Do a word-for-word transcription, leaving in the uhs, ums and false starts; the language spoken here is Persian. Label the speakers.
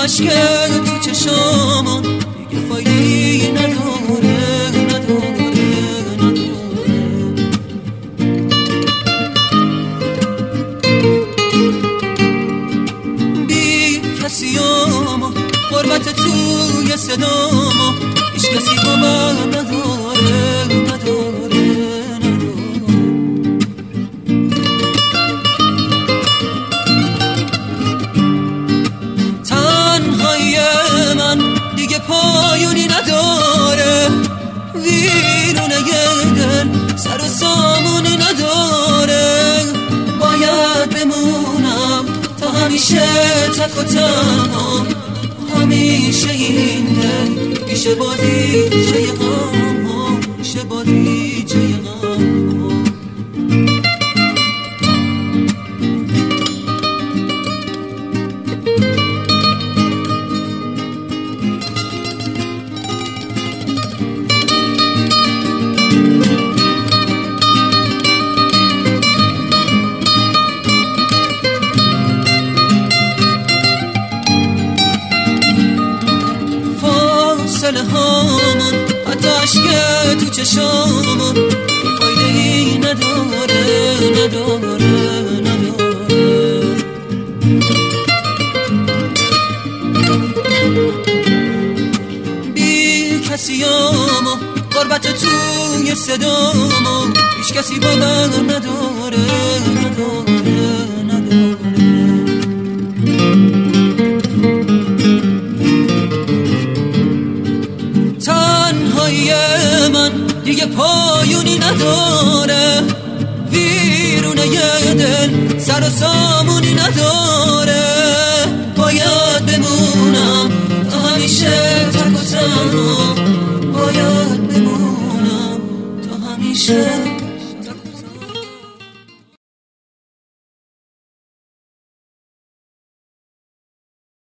Speaker 1: اشک تو چشامون دیگه فایده نداره نداره نداره. بی کسیامو غربت توی صدامو هیچ کسی با من نداره نداره نداره. تنهایی من دیگه پایونی نداره، ویرونه یه دل سر و سامونی نداره. باید بمونم تا همیشه تک و تنها، همیشه این دل پیشه با دیجه غم ها، پیشه با دیجه غم ها. فاصله هامون حتی عشق تو چشامون فایده ای نداره نداره نداره. بی کسیامو غربت توی صدامو هیچ کسی با من نداره نداره نداره. تنهایی من دیگه پایونی نداره، ویرونه یه دل سر و سامونی نداره. باید بمونم تا همیشه تک و تنها، باید بمونم تا همیشه